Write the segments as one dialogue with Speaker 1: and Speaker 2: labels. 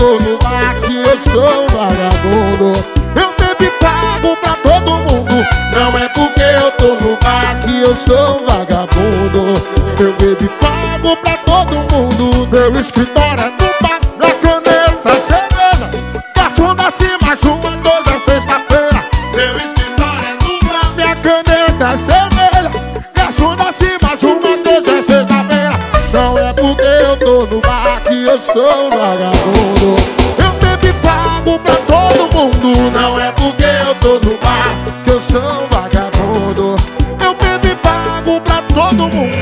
Speaker 1: tô no bar que eu sou vagabundo. Eu bebo e pago pra todo mundo. Não é porque eu tô no bar que eu sou vagabundo. Eu bebo e pago pra todo mundo. Meu escritório é no bar, minha caneta é cerveja. Garçom dá-se mais uma dose é sexta-feira. Meu escritório é no bar, minha caneta é cerveja. Garçom dá-se mais uma dose é sexta-feira. Não é porque eu tô no bar que eu sou vagabundo. Eu bebo e pago pra todo mundo. Não é porque eu tô no bar que eu sou vagabundo. Eu bebo e pago pra todo mundo.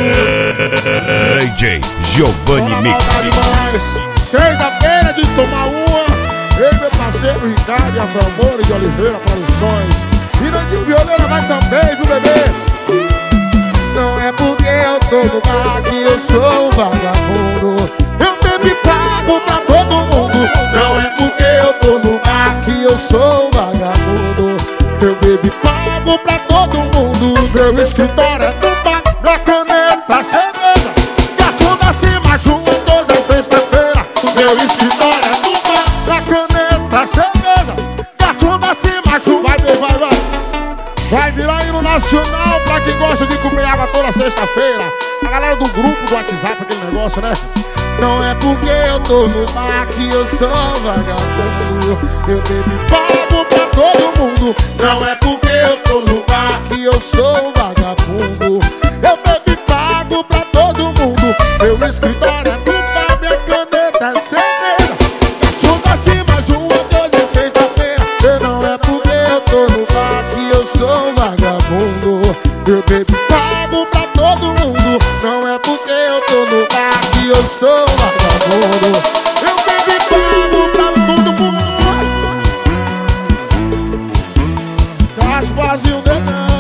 Speaker 2: DJ Giovanni Mix.
Speaker 1: Sexta-feira de tomar uma. Eu, meu parceiro Ricardo e a Famora de Oliveira Produções. Mirandinho Violeira vai também, viu, bebê? Não é porque eu tô no bar que eu sou vagabundo. Eu bebo e pago pra todo mundo. Não é porque eu tô no bar que eu sou vagabundo. Eu bebo e pago pra todo mundo. Meu escritório é no bar, minha caneta é cerveja. Garçom dá-se mais uma dose é sexta-feira. Meu escritório é no bar, minha caneta é cerveja. Garçom dá-se mais uma. Vai. Vai virar hino nacional pra quem gosta de comer água toda sexta-feira. A galera do grupo do WhatsApp, aquele negócio, né? Não é porque eu tô no bar que eu sou vagabundo. Eu bebo e pago pra todo mundo. Não é porque eu tô no bar que eu sou vagabundo. Eu bebo e pago pra todo mundo. Meu escritório é no bar, minha caneta é cerveja. Garçom dá-se mais uma dose é sexta-feira. Não é porque eu tô no bar que eu sou vagabundo. Eu bebo e pago pra todo mundo. Não é porque eu tô no bar que eu sou vagabundo. Eu bebo e pago pra todo mundo. Gasparzinho Dedão.